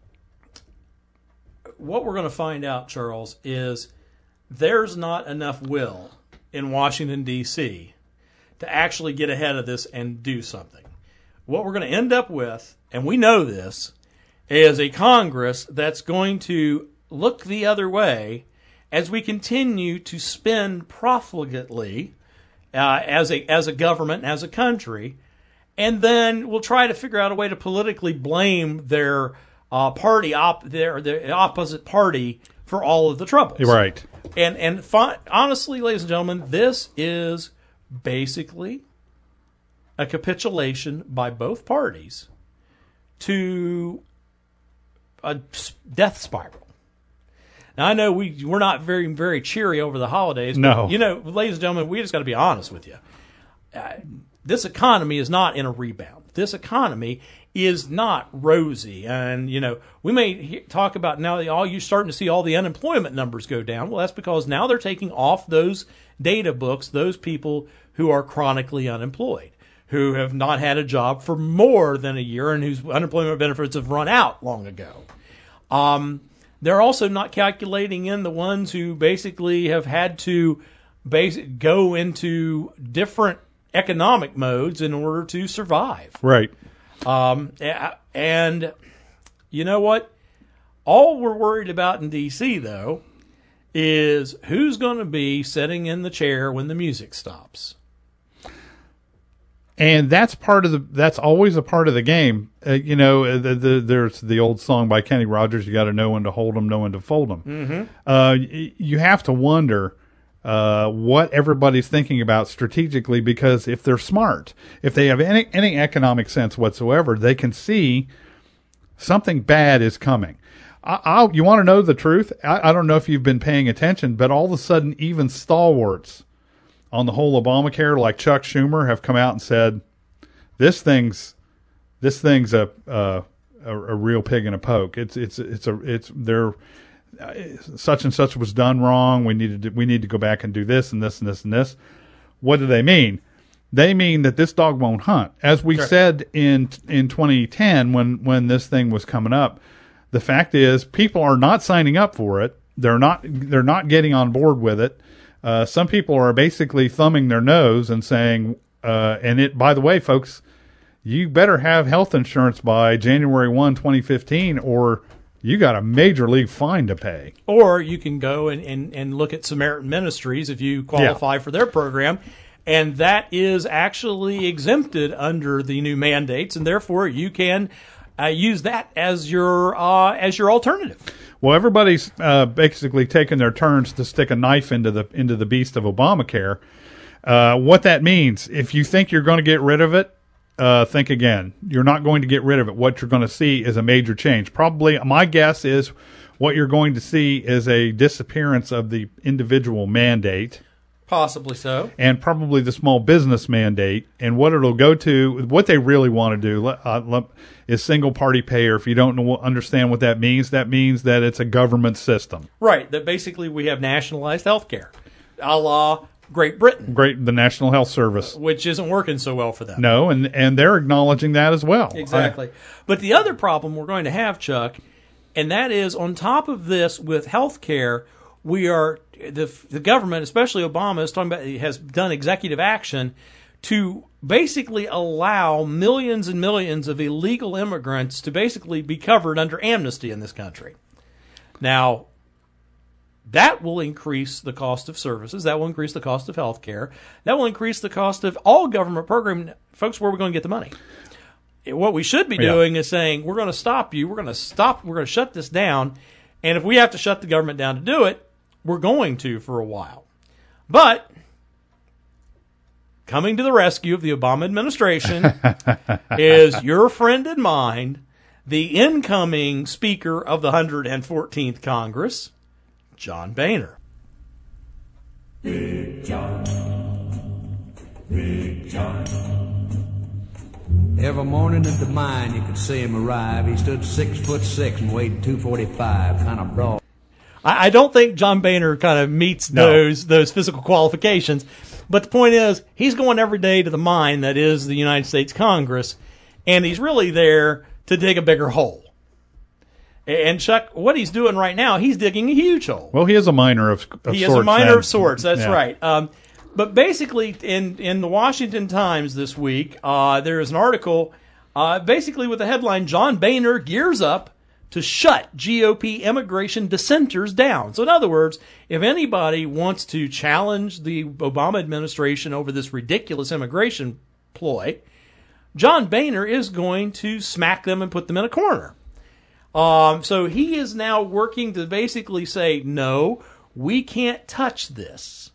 What we're going to find out, Charles, is there's not enough will in Washington, D.C. to actually get ahead of this and do something. What we're going to end up with, and we know this, is a Congress that's going to look the other way as we continue to spend profligately as a government, as a country, and then we'll try to figure out a way to politically blame their the opposite party for all of the troubles. Right. And honestly, ladies and gentlemen, this is basically a capitulation by both parties to a death spiral. Now, I know we're not very, very cheery over the holidays. No. But, ladies and gentlemen, we just got to be honest with you. This economy is not in a rebound. This economy is not rosy. And, we may talk about now that you're starting to see all the unemployment numbers go down. Well, that's because now they're taking off those data books, those people who are chronically unemployed, who have not had a job for more than a year and whose unemployment benefits have run out long ago. They're also not calculating in the ones who basically have had to go into different economic modes in order to survive. Right. And you know what? All we're worried about in D.C., though, is who's going to be sitting in the chair when the music stops. And that's always a part of the game. There's the old song by Kenny Rogers, you got to know when to hold them, know when to fold them. Mm-hmm. You have to wonder what everybody's thinking about strategically, because if they're smart, if they have any economic sense whatsoever, they can see something bad is coming. You want to know the truth? I don't know if you've been paying attention, but all of a sudden, even stalwarts on the whole Obamacare, like Chuck Schumer, have come out and said, this thing's a real pig in a poke. They're such and such was done wrong. We need to go back and do this and this and this and this. What do they mean? They mean that this dog won't hunt. As we said in 2010 when this thing was coming up, the fact is people are not signing up for it. They're not getting on board with it. Some people are basically thumbing their nose and saying, by the way, folks, you better have health insurance by January 1, 2015, or you got a major league fine to pay. Or you can go and look at Samaritan Ministries if you qualify for their program, and that is actually exempted under the new mandates, and therefore you can use that as your alternative. Well, everybody's basically taking their turns to stick a knife into the beast of Obamacare. What that means, if you think you're going to get rid of it, think again. You're not going to get rid of it. What you're going to see is a major change. Probably, my guess is what you're going to see is a disappearance of the individual mandate. Possibly so. And probably the small business mandate. And what it'll go to, what they really want to do is single party payer. If you don't understand what that means that it's a government system. Right. That basically we have nationalized health care, a la Great Britain. The National Health Service. Which isn't working so well for them. No, and they're acknowledging that as well. Exactly. But the other problem we're going to have, Chuck, and that is on top of this with health care, we are the government, especially Obama, is talking about, has done executive action to basically allow millions and millions of illegal immigrants to basically be covered under amnesty in this country. Now, that will increase the cost of services. That will increase the cost of health care. That will increase the cost of all government programs. Folks, where are we going to get the money? What we should be doing is saying, we're going to stop you. We're going to shut this down. And if we have to shut the government down to do it, we're going to for a while. But coming to the rescue of the Obama administration is your friend and mine, the incoming Speaker of the 114th Congress, John Boehner. Big John. Big John. Every morning at the mine you could see him arrive. He stood 6'6" and weighed 245, kind of broad. I don't think John Boehner kind of meets those physical qualifications. But the point is, he's going every day to the mine that is the United States Congress, and he's really there to dig a bigger hole. And Chuck, what he's doing right now, he's digging a huge hole. Well, he is a miner of sorts. He is a miner of sorts, that's right. But basically, in the Washington Times this week, there is an article basically with the headline, John Boehner gears up to shut GOP immigration dissenters down. So in other words, if anybody wants to challenge the Obama administration over this ridiculous immigration ploy, John Boehner is going to smack them and put them in a corner. So he is now working to basically say, no, we can't touch this.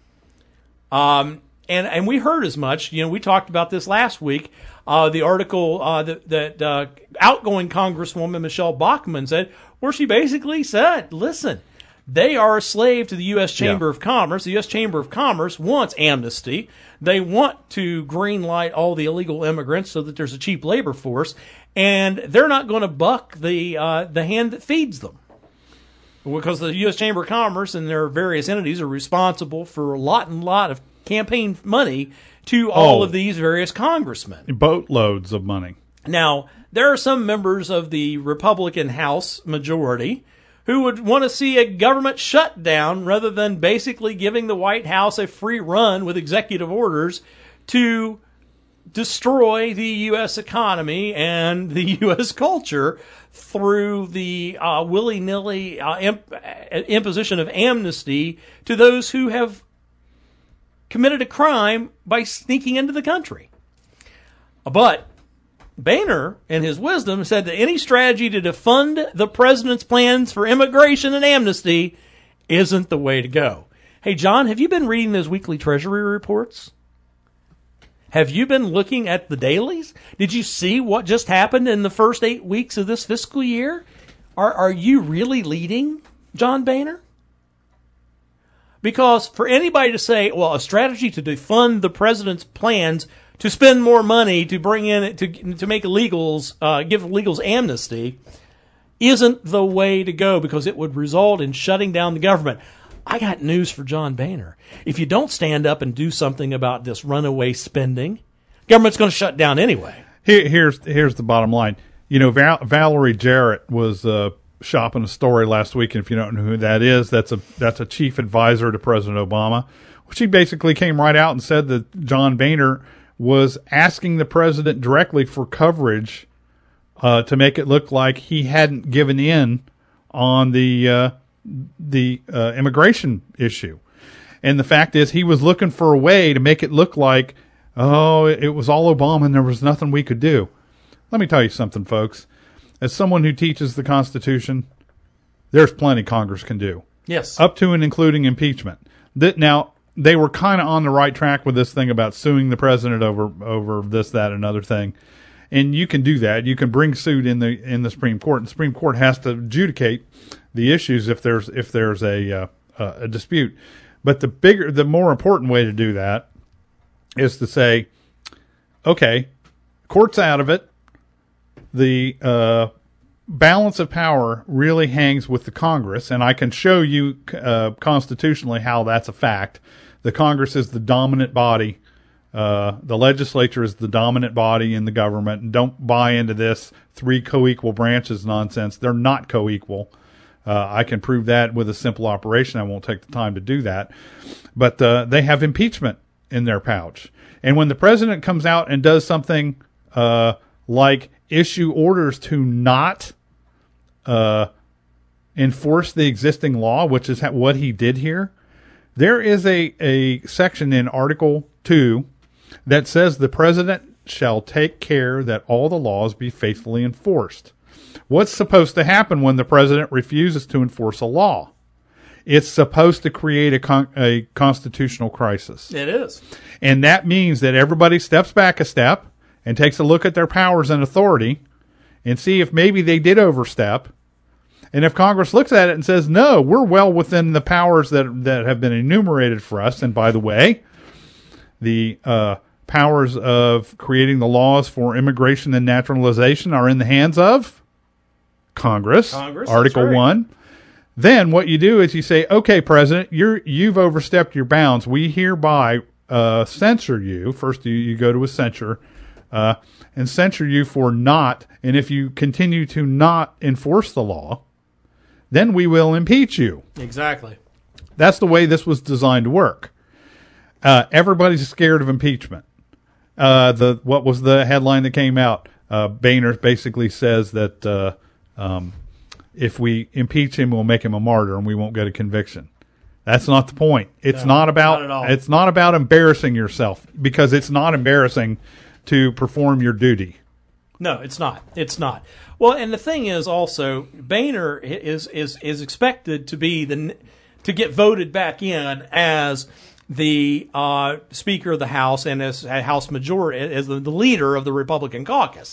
And we heard as much. You know, we talked about this last week. The article that outgoing Congresswoman Michelle Bachmann said, where she basically said, listen, they are a slave to the U.S. Chamber of Commerce. The U.S. Chamber of Commerce wants amnesty. They want to greenlight all the illegal immigrants so that there's a cheap labor force, and they're not going to buck the hand that feeds them. Because the U.S. Chamber of Commerce and their various entities are responsible for a lot of campaign money to all of these various congressmen. Boatloads of money. Now, there are some members of the Republican House majority who would want to see a government shutdown rather than basically giving the White House a free run with executive orders to destroy the U.S. economy and the U.S. culture through the willy-nilly imposition of amnesty to those who have committed a crime by sneaking into the country. But Boehner, in his wisdom, said that any strategy to defund the president's plans for immigration and amnesty isn't the way to go. Hey, John, have you been reading those weekly Treasury reports? Have you been looking at the dailies? Did you see what just happened in the first 8 weeks of this fiscal year? Are you really leading, John Boehner? Because for anybody to say, well, a strategy to defund the president's plans to spend more money to bring in to make illegals give illegals amnesty isn't the way to go, because it would result in shutting down the government. I got news for John Boehner. If you don't stand up and do something about this runaway spending, government's going to shut down anyway. Here's the bottom line. You know, Valerie Jarrett was shopping a story last week, and if you don't know who that is, that's a chief advisor to President Obama. She basically came right out and said that John Boehner was asking the president directly for coverage to make it look like he hadn't given in on the immigration issue. And the fact is, he was looking for a way to make it look like, oh, it was all Obama and there was nothing we could do. Let me tell you something, folks. As someone who teaches the Constitution, there's plenty Congress can do. Yes. Up to and including impeachment. Now, they were kind of on the right track with this thing about suing the president over this, that, and other thing. And you can do that. You can bring suit in the Supreme Court. And the Supreme Court has to adjudicate the issues if there's a dispute. But the more important way to do that is to say, okay, court's out of it. The balance of power really hangs with the Congress, and I can show you constitutionally how that's a fact. The Congress is the dominant body. The legislature is the dominant body in the government. And don't buy into this 3 co-equal branches nonsense. They're not co-equal. I can prove that with a simple operation. I won't take the time to do that. But they have impeachment in their pouch. And when the president comes out and does something like issue orders to not enforce the existing law, which is what he did here, there is a section in Article 2 that says the president shall take care that all the laws be faithfully enforced. What's supposed to happen when the president refuses to enforce a law? It's supposed to create a constitutional crisis. It is. And that means that everybody steps back a step and takes a look at their powers and authority and see if maybe they did overstep. And if Congress looks at it and says, no, we're well within the powers that have been enumerated for us. And by the way, the powers of creating the laws for immigration and naturalization are in the hands of Congress, Article 1. Then what you do is you say, okay, President, you've overstepped your bounds. We hereby censure you. First, you go to a censure and censure you for not. And if you continue to not enforce the law, then we will impeach you. Exactly. That's the way this was designed to work. Everybody's scared of impeachment. What was the headline that came out? Boehner basically says that if we impeach him, we'll make him a martyr and we won't get a conviction. That's not the point. It's not about. Not at all. It's not about embarrassing yourself, because it's not embarrassing to perform your duty. No, it's not. It's not. Well, and the thing is also, Boehner is expected to be to get voted back in as the Speaker of the House and as House Majority, as the leader of the Republican caucus.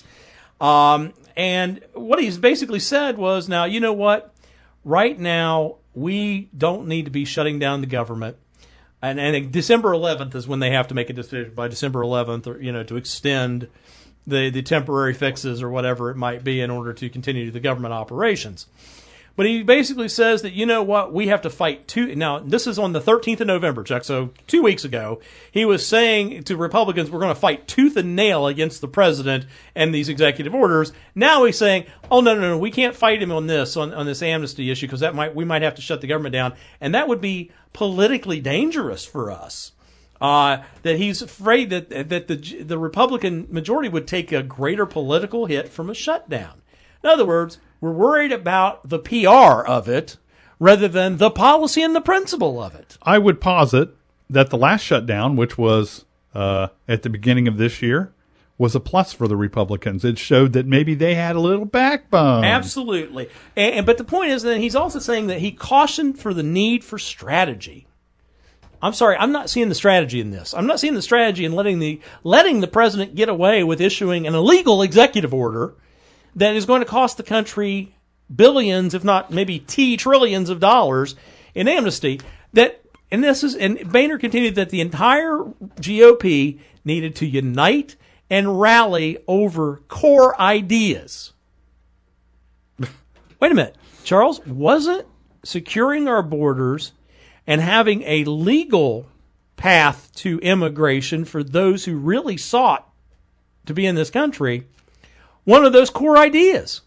And what he's basically said was, now, you know what? Right now, we don't need to be shutting down the government. And December 11th is when they have to make a decision, by December 11th, or, to extend the temporary fixes or whatever it might be in order to continue the government operations. But he basically says that, you know what, we have to fight now, this is on the 13th of November, Chuck, so 2 weeks ago, he was saying to Republicans, we're going to fight tooth and nail against the president and these executive orders. Now he's saying, oh, no, we can't fight him on this amnesty issue, because we might have to shut the government down, and that would be politically dangerous for us. That he's afraid that the Republican majority would take a greater political hit from a shutdown. In other words, we're worried about the PR of it rather than the policy and the principle of it. I would posit that the last shutdown, which was at the beginning of this year, was a plus for the Republicans. It showed that maybe they had a little backbone. Absolutely. But the point is that he's also saying that he cautioned for the need for strategy. I'm sorry, I'm not seeing the strategy in this. I'm not seeing the strategy in letting the president get away with issuing an illegal executive order that is going to cost the country billions, if not maybe trillions of dollars in amnesty. And Boehner continued that the entire GOP needed to unite and rally over core ideas. Wait a minute, Charles, wasn't securing our borders and having a legal path to immigration for those who really sought to be in this country one of those core ideas?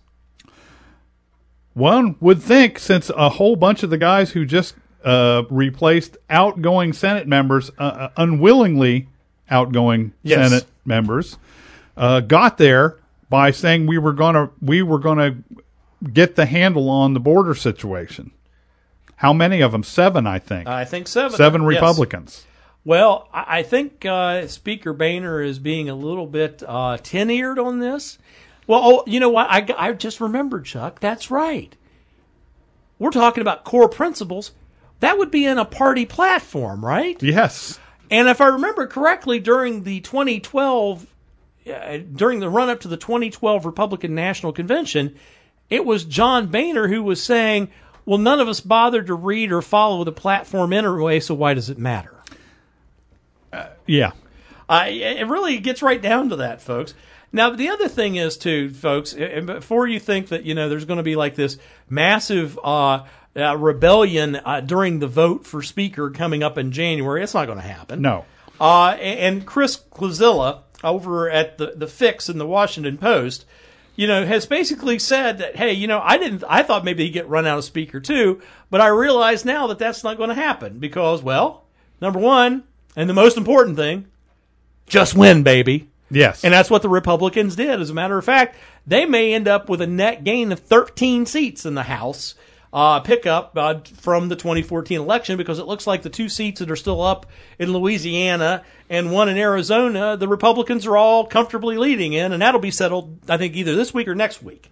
One would think, since a whole bunch of the guys who just replaced outgoing Senate members unwillingly outgoing Yes. Senate members, got there by saying we were gonna get the handle on the border situation. How many of them? 7, I think. I think 7. 7 Yes. Republicans. Well, I think Speaker Boehner is being a little bit tin-eared on this. Well, you know what? I just remembered, Chuck. That's right. We're talking about core principles. That would be in a party platform, right? Yes. And if I remember correctly, during the 2012, during the run-up to the 2012 Republican National Convention, it was John Boehner who was saying, well, none of us bothered to read or follow the platform anyway, so why does it matter? Yeah. It really gets right down to that, folks. Now, the other thing is, too, folks, before you think that, there's going to be like this massive rebellion during the vote for Speaker coming up in January, it's not going to happen. No. And Chris Klazilla over at the Fix in the Washington Post, has basically said that, hey, I thought maybe he'd get run out of Speaker too, but I realize now that that's not going to happen because, well, number one, and the most important thing, just win, baby. Yes. And that's what the Republicans did. As a matter of fact, they may end up with a net gain of 13 seats in the House pickup from the 2014 election because it looks like the 2 seats that are still up in Louisiana and 1 in Arizona, the Republicans are all comfortably leading in, and that'll be settled, I think, either this week or next week.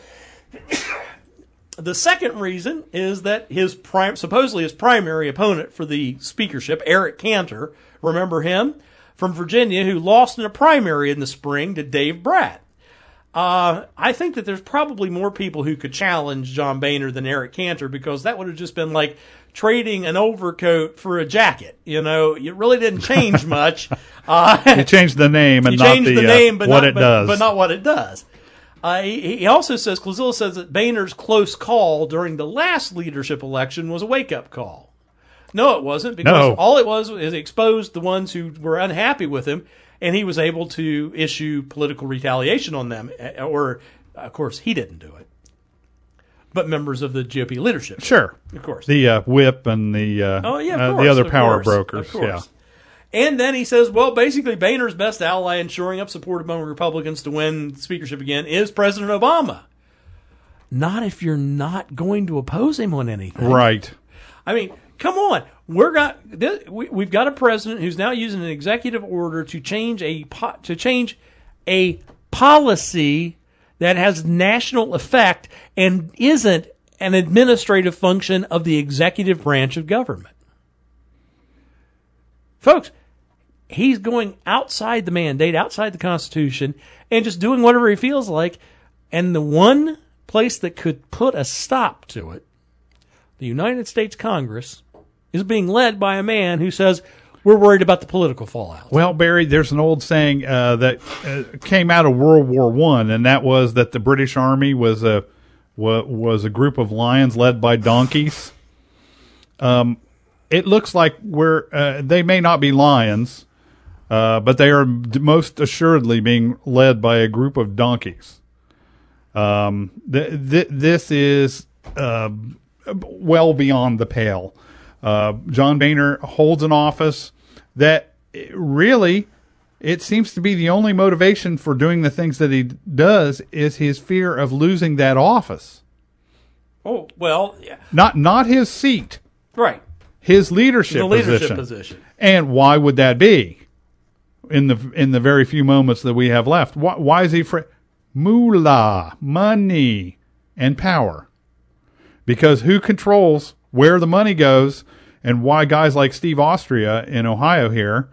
The second reason is that supposedly his primary opponent for the speakership, Eric Cantor, remember him? From Virginia, who lost in a primary in the spring to Dave Bratt. I think that there's probably more people who could challenge John Boehner than Eric Cantor because that would have just been like trading an overcoat for a jacket. It really didn't change much. You changed the name and not the name, but what not, it does. But not what it does. He also says, Klazilla says that Boehner's close call during the last leadership election was a wake-up call. No, it wasn't, because all it was is it exposed the ones who were unhappy with him, and he was able to issue political retaliation on them. Or, of course, he didn't do it, but members of the GOP leadership. Sure. Of course. The whip and the the other power brokers. Yeah. And then he says, well, basically, Boehner's best ally in shoring up support among Republicans to win the speakership again is President Obama. Not if you're not going to oppose him on anything. Right. I mean, come on. We've got a president who's now using an executive order to change a policy that has national effect and isn't an administrative function of the executive branch of government. Folks, he's going outside the mandate, outside the Constitution, and just doing whatever he feels like. And the one place that could put a stop to it, the United States Congress, is being led by a man who says, we're worried about the political fallout. Well, Barry, there's an old saying that came out of World War I, and that was that the British Army was a group of lions led by donkeys. It looks like they may not be lions, but they are most assuredly being led by a group of donkeys. This is well beyond the pale. John Boehner holds an office that really, it seems to be the only motivation for doing the things that he does is his fear of losing that office. Oh, well, yeah. Not his seat. Right. His leadership position. And why would that be? In the very few moments that we have left, why is he afraid? Moolah, money, and power. Because who controls where the money goes, and why guys like Steve Austria in Ohio here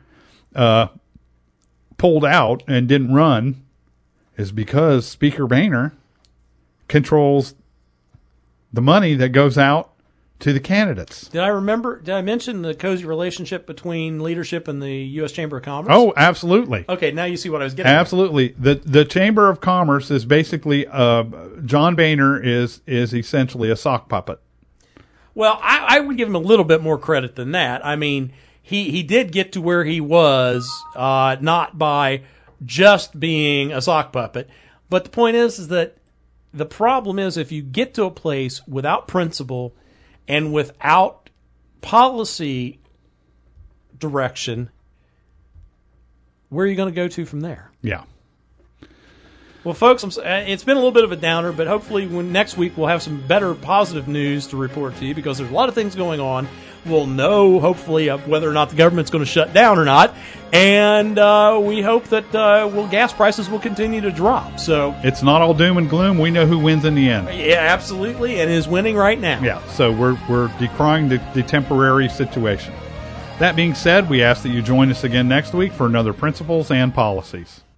pulled out and didn't run is because Speaker Boehner controls the money that goes out to the candidates. Did I mention the cozy relationship between leadership and the U.S. Chamber of Commerce? Oh, absolutely. Okay, now you see what I was getting Absolutely. The Chamber of Commerce is basically, John Boehner is essentially a sock puppet. Well, I would give him a little bit more credit than that. I mean, he did get to where he was, not by just being a sock puppet. But the point is that the problem is if you get to a place without principle and without policy direction, where are you going to go to from there? Yeah. Well, folks, it's been a little bit of a downer, but hopefully next week we'll have some better positive news to report to you because there's a lot of things going on. We'll know, hopefully, whether or not the government's going to shut down or not. And we hope that gas prices will continue to drop. So it's not all doom and gloom. We know who wins in the end. Yeah, absolutely, and is winning right now. Yeah, so we're decrying the temporary situation. That being said, we ask that you join us again next week for another Principles and Policies.